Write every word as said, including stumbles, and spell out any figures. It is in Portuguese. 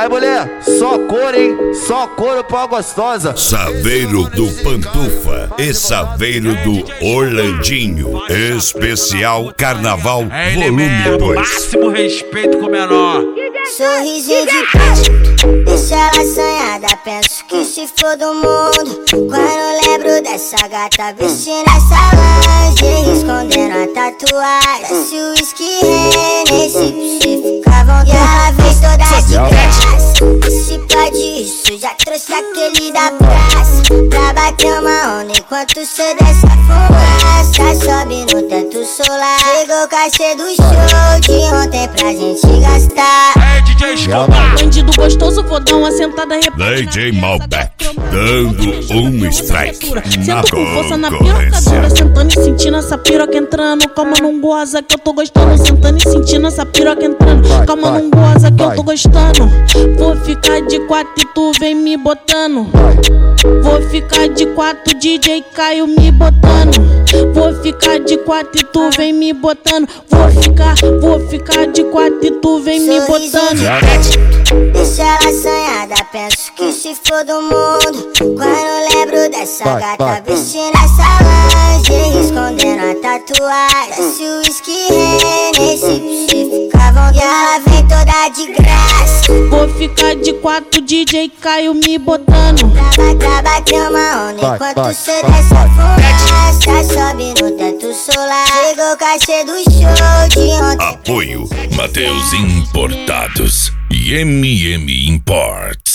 Vai, mulher, só couro, hein? Só couro pra gostosa. Saveiro do Pantufa e Saveiro do Orlandinho. Especial Carnaval É Volume dois. Máximo respeito com o menor. Sorrisinho de peixe, deixa ela assanhada. Penso que se for do mundo quando lembro dessa gata vestindo essa lingerie, escondendo a tatuagem. Se o whisky rende, se você fica à vontade. E ela vem toda de graça, se pode isso, já trouxe aquele da praça pra bater uma onda enquanto cê desce a fumaça. Sobe no teto solar, chegou o cachê do show de ontem pra gente gastar. É D J Escobar. Bandido gostoso, vou dar uma sentada repetida. D J Malbec, dando um strike na Sento com força na concorrência. pirocadura, sentando e sentindo essa piroca entrando. Calma, não goza que eu tô gostando. Sentando e sentindo essa piroca entrando. Calma, não goza que eu tô gostando. Vou ficar de quatro e tu vem me botando. Vou ficar de quatro, D J Caio me botando. Vou ficar de quatro e tu vem me botando. Vou ficar, vou ficar de quatro e tu vem me botando. Deixa ela assanhada, penso que se for do mundo quando lembro dessa gata vestindo essa lingerie, escondendo a tatuagem. Se o whisky rende, se você fica à vontade. E ela vem toda de graça, Vou ficar de quatro, D J Caio me botando. pra, pra bater uma onda enquanto cê desce a fumaça. Sobe no teto solar, chegou o cachê do show de ontem. Apoio Mateus Importados e M M Import.